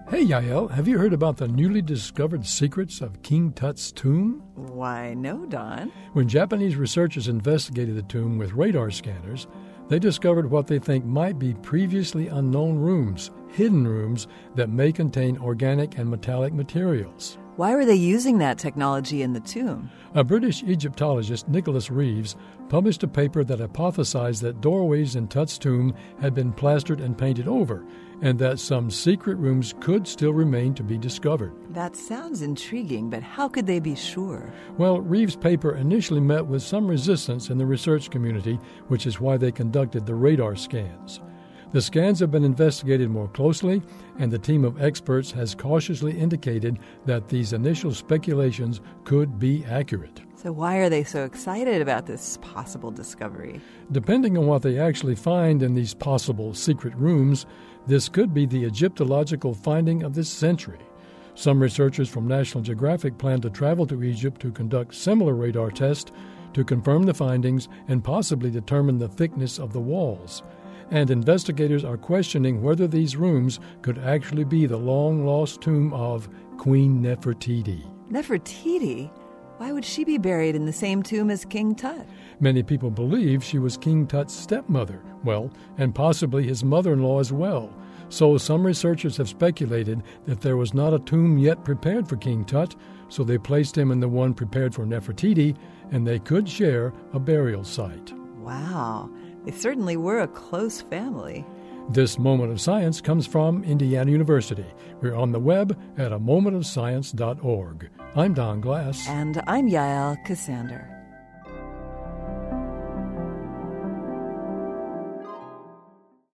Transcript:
Hey, Yael, have you heard about the newly discovered secrets of King Tut's tomb? Why, no, Don. When Japanese researchers investigated the tomb with radar scanners, they discovered what they think might be previously unknown rooms, hidden rooms that may contain organic and metallic materials. Why were they using that technology in the tomb? A British Egyptologist, Nicholas Reeves, published a paper that hypothesized that doorways in Tut's tomb had been plastered and painted over, and that some secret rooms could still remain to be discovered. That sounds intriguing, but how could they be sure? Well, Reeves' paper initially met with some resistance in the research community, which is why they conducted the radar scans. The scans have been investigated more closely, and the team of experts has cautiously indicated that these initial speculations could be accurate. So why are they so excited about this possible discovery? Depending on what they actually find in these possible secret rooms, this could be the Egyptological finding of this century. Some researchers from National Geographic plan to travel to Egypt to conduct similar radar tests to confirm the findings and possibly determine the thickness of the walls. And investigators are questioning whether these rooms could actually be the long-lost tomb of Queen Nefertiti. Nefertiti? Why would she be buried in the same tomb as King Tut? Many people believe she was King Tut's stepmother, and possibly his mother-in-law as well. So some researchers have speculated that there was not a tomb yet prepared for King Tut, so they placed him in the one prepared for Nefertiti, and they could share a burial site. Wow, they certainly were a close family. This Moment of Science comes from Indiana University. We're on the web at amomentofscience.org. I'm Don Glass. And I'm Yael Cassander.